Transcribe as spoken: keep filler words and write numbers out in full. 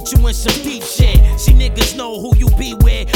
get you in some deep shit. See niggas know who you be with.